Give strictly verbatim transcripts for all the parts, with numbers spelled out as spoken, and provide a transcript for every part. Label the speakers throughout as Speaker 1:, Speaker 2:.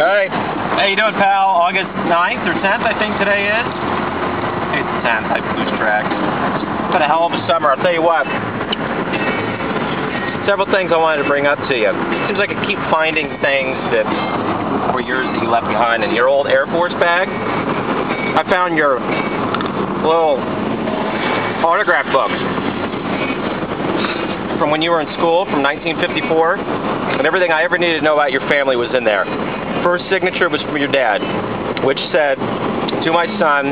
Speaker 1: Alright. How you doing, pal? August ninth or tenth, I think today is. It's the tenth. I lose track. It's been a hell of a summer. I'll tell you what. Several things I wanted to bring up to you. It seems like I keep finding things that were yours that you left behind in your old Air Force bag. I found your little autograph books from when you were in school, from nineteen fifty-four, and everything I ever needed to know about your family was in there. First signature was from your dad, which said, "To my son,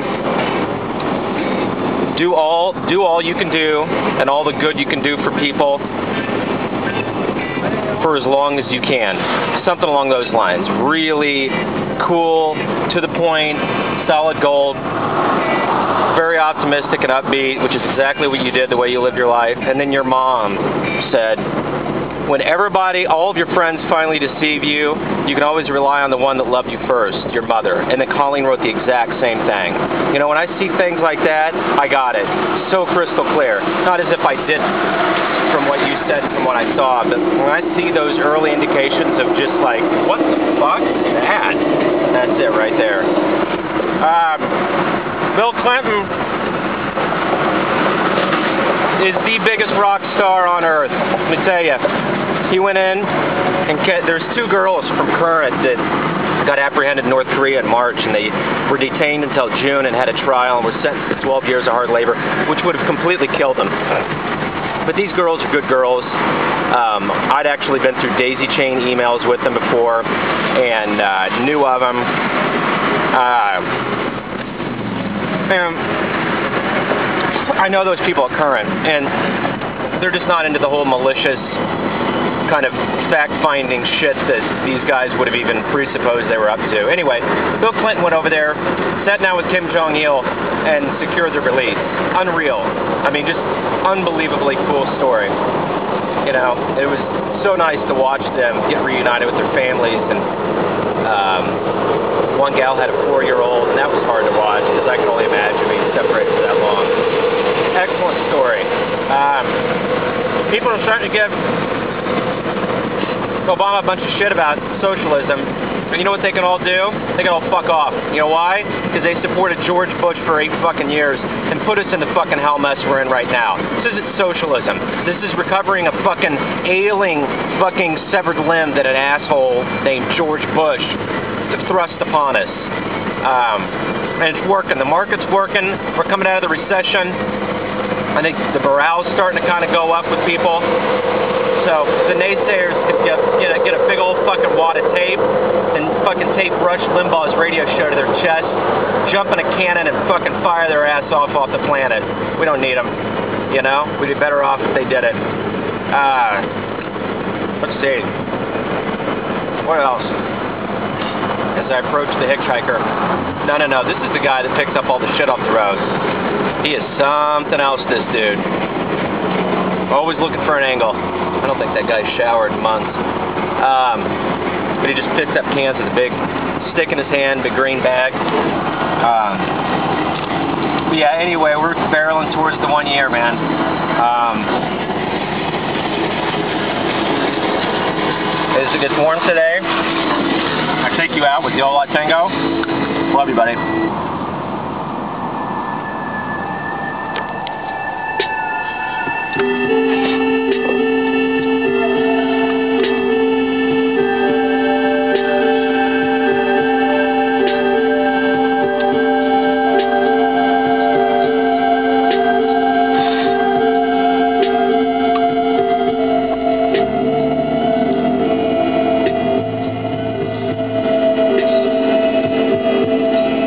Speaker 1: do all, do all you can do and all the good you can do for people for as long as you can." Something along those lines. Really cool, to the point, solid gold. Very optimistic and upbeat, which is exactly what you did, the way you lived your life. And then your mom said, when everybody, all of your friends finally deceive you, you can always rely on the one that loved you first, your mother. And then Colleen wrote the exact same thing. You know, when I see things like that, I got it. So crystal clear. Not as if I didn't, from what you said, from what I saw, but when I see those early indications of just like, what the fuck is that? That's it right there. Um, Bill Clinton is the biggest rock star on earth. Let me tell you. He went in and kept, there's two girls from Current that got apprehended in North Korea in March, and they were detained until June and had a trial and were sentenced to twelve years of hard labor, which would have completely killed them. But these girls are good girls. Um, I'd actually been through daisy chain emails with them before and uh, knew of them. Uh, and I know those people at Current, and they're just not into the whole malicious kind of fact-finding shit that these guys would have even presupposed they were up to. Anyway, Bill Clinton went over there, sat down with Kim Jong-il, and secured their release. Unreal. I mean, just unbelievably cool story. You know, it was so nice to watch them get reunited with their families, and um, one gal had a four-year-old, and that was hard to watch, because I can only imagine being separated for that long. Excellent story. Um, people are starting to give Obama a bunch of shit about socialism. And you know what they can all do? They can all fuck off. You know why? Because they supported George Bush for eight fucking years and put us in the fucking hell mess we're in right now. This isn't socialism. This is recovering a fucking ailing fucking severed limb that an asshole named George Bush thrust upon us. Um, and it's working. The market's working. We're coming out of the recession. I think the morale's starting to kind of go up with people. So the naysayers could get, get, a, get a big old fucking wad of tape and fucking tape Rush Limbaugh's radio show to their chest, jump in a cannon and fucking fire their ass off off the planet. We don't need them, you know? We'd be better off if they did it. Uh, let's see. What else? As I approach the hitchhiker. No, no, no. This is the guy that picks up all the shit off the road. He is something else, this dude. Always looking for an angle. I don't think that guy's showered in months. Um, but he just picks up cans with a big stick in his hand, big green bag. Um, but yeah, anyway, we're barreling towards the one year, man. Um, as it gets warm today, I take you out with the Ola Tango. Love you, buddy. Thank you.